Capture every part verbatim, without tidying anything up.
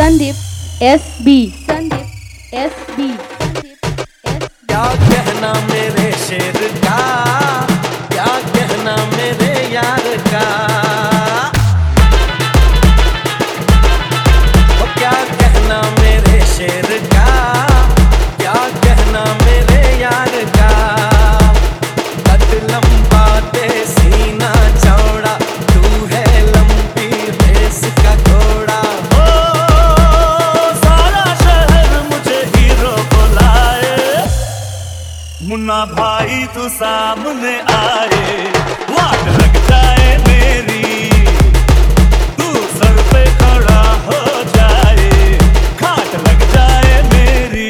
Sandeep S B Sandeep S B क्या कहना मेरे शेर का, क्या कहना मेरे यार का, ओ क्या कहना मेरे शेर का, क्या कहना मेरे यार का। कद लंबा ते सीना चौड़ा, तू है लंबी रेस का घोड़ा। ओ सारा शहर मुझे हीरो बुलाए, मुन्ना भाई तू सामने आए, वाट लग जाए मेरी, तू सर पे खड़ा हो जाए, खाट लग जाए मेरी।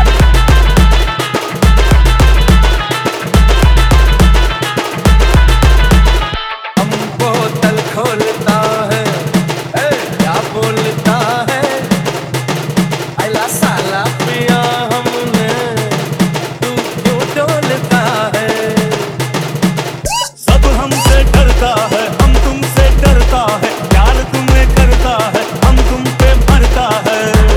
हम बोतल खोलता है, ए, क्या बोलता है, अला साला पिया हमने, तू क्यों डोलता है। सब हमसे डरता है, हम तुमसे डरता है, प्यार तुम्हें करता है, हम तुम पे मरता है।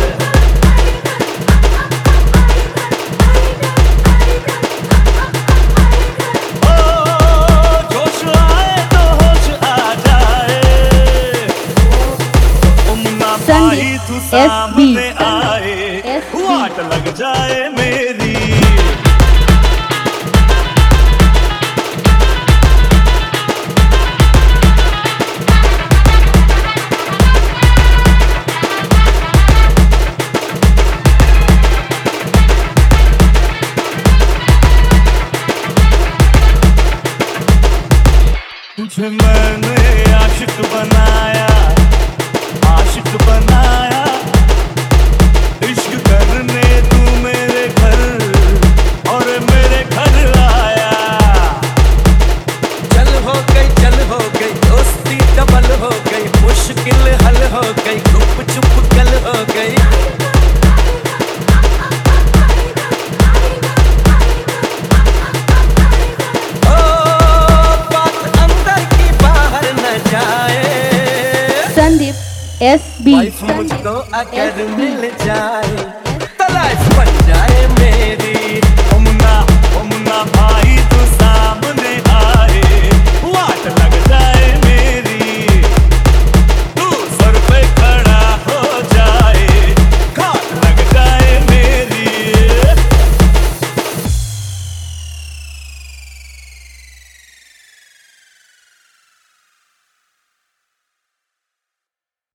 ओ जोश आए तो होश आ जाए, ओ मुन्ना भाई तू सामने आए, वाट लग जाए मेरी। तुझे मैंने आशिक बनाया, आशिक बनाया, इश्क करने तू मेरे घर और मेरे घर आया। चल हो गई चल हो गई दोस्ती डबल हो गई, मुश्किल हल हो गई, गुप चुप गल हो गई। ओ बात अंदर की बाहर न जाए, संदीप एस बी वाइफ मुझको अगर मिल जाए, तलाश बन जाए